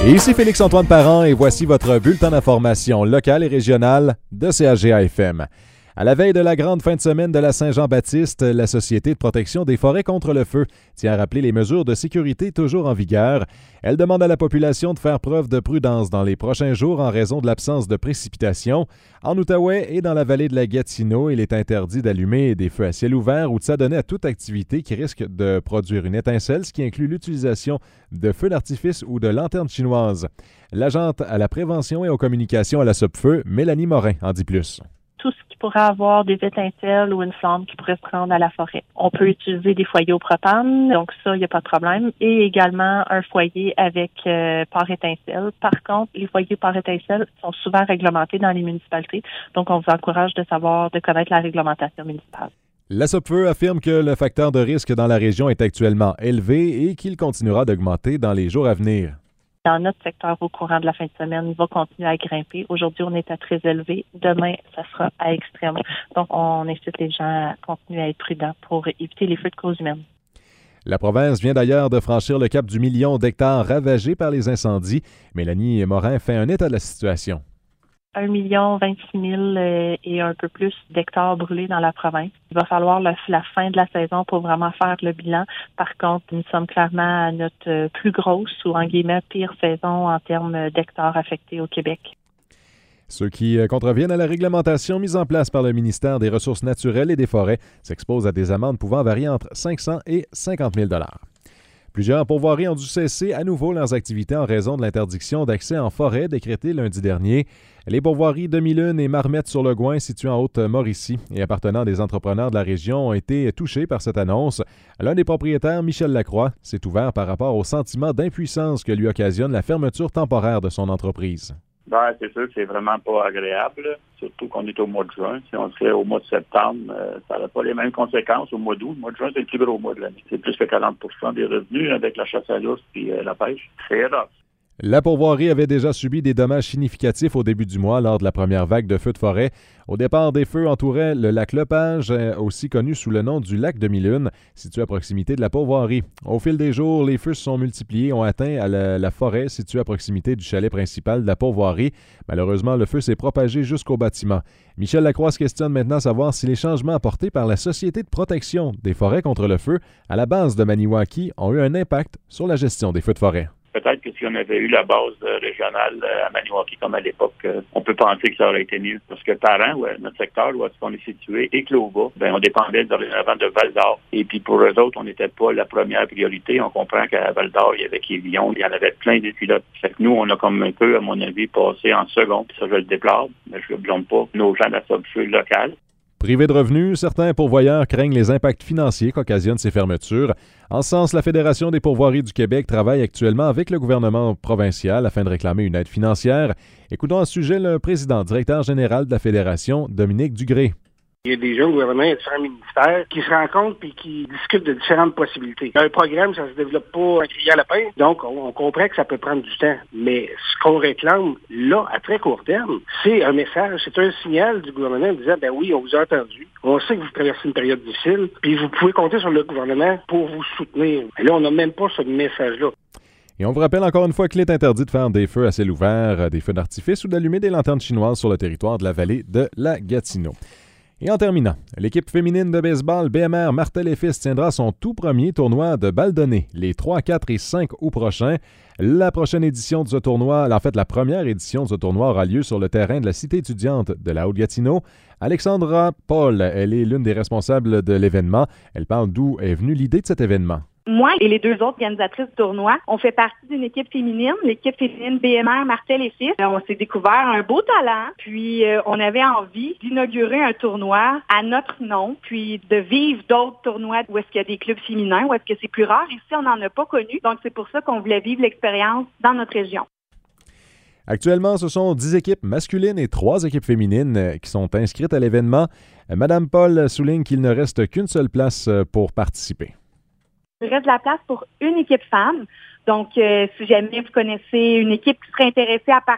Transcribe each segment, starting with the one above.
Et ici Félix-Antoine Parent et voici votre bulletin d'information locale et régionale de CHGA-FM. À la veille de la grande fin de semaine de la Saint-Jean-Baptiste, la Société de protection des forêts contre le feu tient à rappeler les mesures de sécurité toujours en vigueur. Elle demande à la population de faire preuve de prudence dans les prochains jours en raison de l'absence de précipitations. En Outaouais et dans la vallée de la Gatineau, il est interdit d'allumer des feux à ciel ouvert ou de s'adonner à toute activité qui risque de produire une étincelle, ce qui inclut l'utilisation de feux d'artifice ou de lanternes chinoises. L'agente à la prévention et aux communications à la SOPFEU, Mélanie Morin, en dit plus. Tout ce qui pourrait avoir des étincelles ou une flamme qui pourrait se prendre à la forêt. On peut utiliser des foyers au propane, donc ça, il n'y a pas de problème. Et également un foyer avec pare étincelle. Par contre, les foyers pare étincelle sont souvent réglementés dans les municipalités, donc on vous encourage de connaître la réglementation municipale. La SOPFEU affirme que le facteur de risque dans la région est actuellement élevé et qu'il continuera d'augmenter dans les jours à venir. Dans notre secteur, au courant de la fin de semaine, il va continuer à grimper. Aujourd'hui, on est à très élevé. Demain, ça sera à extrême. Donc, on incite les gens à continuer à être prudents pour éviter les feux de cause humaine. La province vient d'ailleurs de franchir le cap du 1 million d'hectares ravagés par les incendies. Mélanie Morin fait un état de la situation. 1 26 000 et un peu plus d'hectares brûlés dans la province. Il va falloir la fin de la saison pour vraiment faire le bilan. Par contre, nous sommes clairement à notre plus grosse ou en guillemets pire saison en termes d'hectares affectés au Québec. Ceux qui contreviennent à la réglementation mise en place par le ministère des Ressources naturelles et des Forêts s'exposent à des amendes pouvant varier entre 500 et 50 000 $. Plusieurs pourvoiries ont dû cesser à nouveau leurs activités en raison de l'interdiction d'accès en forêt décrétée lundi dernier. Les pourvoiries Demi-Lune et Marmette-sur-le-Gouin, situées en Haute-Mauricie et appartenant à des entrepreneurs de la région, ont été touchés par cette annonce. L'un des propriétaires, Michel Lacroix, s'est ouvert par rapport au sentiment d'impuissance que lui occasionne la fermeture temporaire de son entreprise. Ben, c'est sûr que c'est vraiment pas agréable, surtout qu'on est au mois de juin. Si on serait au mois de septembre, ça n'aurait pas les mêmes conséquences au mois d'août. Le mois de juin, c'est le plus gros mois de l'année. C'est plus que 40 % des revenus avec la chasse à l'ours et la pêche. C'est rough. La pourvoirie avait déjà subi des dommages significatifs au début du mois lors de la première vague de feux de forêt. Au départ, des feux entouraient le lac Lepage, aussi connu sous le nom du lac Demi-Lune, situé à proximité de la pourvoirie. Au fil des jours, les feux se sont multipliés et ont atteint la forêt située à proximité du chalet principal de la pourvoirie. Malheureusement, le feu s'est propagé jusqu'au bâtiment. Michel Lacroix se questionne maintenant à savoir si les changements apportés par la Société de protection des forêts contre le feu à la base de Maniwaki ont eu un impact sur la gestion des feux de forêt. Peut-être que si on avait eu la base régionale à Maniwaki comme à l'époque, on peut penser que ça aurait été mieux. Parce que Parent, notre secteur où est-ce qu'on est situé, et Clova, on dépendait dorénavant de Val-d'Or. Et puis pour eux autres, on n'était pas la première priorité. On comprend qu'à Val-d'Or, il y avait Quévillon, il y en avait plein des pilotes. Fait que nous, on a comme un peu, à mon avis, passé en second. Puis ça, je le déplore, mais je ne blâme pas nos gens de la SOPFEU locale. Privés de revenus, certains pourvoyeurs craignent les impacts financiers qu'occasionnent ces fermetures. En ce sens, la Fédération des pourvoiries du Québec travaille actuellement avec le gouvernement provincial afin de réclamer une aide financière. Écoutons à ce sujet le président directeur général de la Fédération, Dominique Dugré. Il y a des gens au gouvernement, il y a différents ministères qui se rencontrent et qui discutent de différentes possibilités. Un programme, ça se développe pas en criant lapin, donc on comprend que ça peut prendre du temps. Mais ce qu'on réclame, là, à très court terme, c'est un message, c'est un signal du gouvernement disant, ben oui, on vous a entendu, on sait que vous traversez une période difficile, puis vous pouvez compter sur le gouvernement pour vous soutenir. Et là, on n'a même pas ce message-là. Et on vous rappelle encore une fois qu'il est interdit de faire des feux à ciel ouvert, des feux d'artifice ou d'allumer des lanternes chinoises sur le territoire de la vallée de la Gatineau. Et en terminant, l'équipe féminine de baseball BMR Martel et Fils tiendra son tout premier tournoi de Baldonnais les 3, 4 et 5 août prochains. La prochaine édition de ce tournoi, en fait la première édition de ce tournoi aura lieu sur le terrain de la cité étudiante de la Haute-Gatineau. Alexandra Paul, elle est l'une des responsables de l'événement. Elle parle d'où est venue l'idée de cet événement. Moi et les deux autres organisatrices du tournoi, on fait partie d'une équipe féminine, l'équipe féminine BMR Martel et Fils. On s'est découvert un beau talent, puis on avait envie d'inaugurer un tournoi à notre nom, puis de vivre d'autres tournois où est-ce qu'il y a des clubs féminins, où est-ce que c'est plus rare. Ici, on n'en a pas connu, donc c'est pour ça qu'on voulait vivre l'expérience dans notre région. Actuellement, ce sont 10 équipes masculines et 3 équipes féminines qui sont inscrites à l'événement. Madame Paul souligne qu'il ne reste qu'une seule place pour participer. Il reste de la place pour une équipe femme. Donc, si jamais vous connaissez une équipe qui serait intéressée à participer,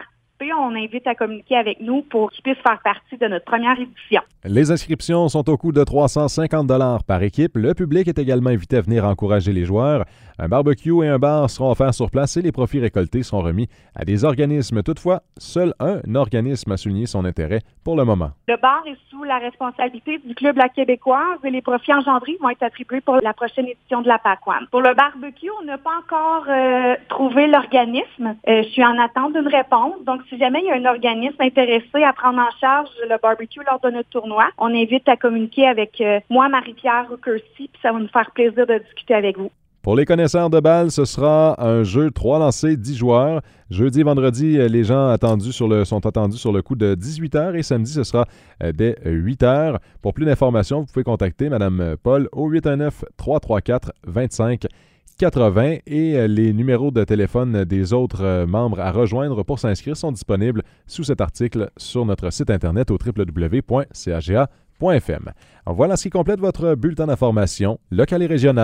participer, on invite à communiquer avec nous pour qu'ils puissent faire partie de notre première édition. Les inscriptions sont au coût de 350 $ par équipe. Le public est également invité à venir encourager les joueurs. Un barbecue et un bar seront offerts sur place et les profits récoltés seront remis à des organismes. Toutefois, seul un organisme a souligné son intérêt pour le moment. Le bar est sous la responsabilité du Club La Québécoise et les profits engendrés vont être attribués pour la prochaine édition de la PAC-UQAM. Pour le barbecue, on n'a pas encore trouvé l'organisme. Je suis en attente d'une réponse. Donc, si jamais il y a un organisme intéressé à prendre en charge le barbecue lors de notre tournoi, on invite à communiquer avec moi, Marie-Pierre Rukersi, puis ça va nous faire plaisir de discuter avec vous. Pour les connaisseurs de balle, ce sera un jeu 3 lancers, 10 joueurs. Jeudi et vendredi, les gens sont attendus sur le coup de 18h et samedi, ce sera dès 8h. Pour plus d'informations, vous pouvez contacter Mme Paul au 819-334-2580 et les numéros de téléphone des autres membres à rejoindre pour s'inscrire sont disponibles sous cet article sur notre site internet au www.caga.fm. Voilà ce qui complète votre bulletin d'information local et régional.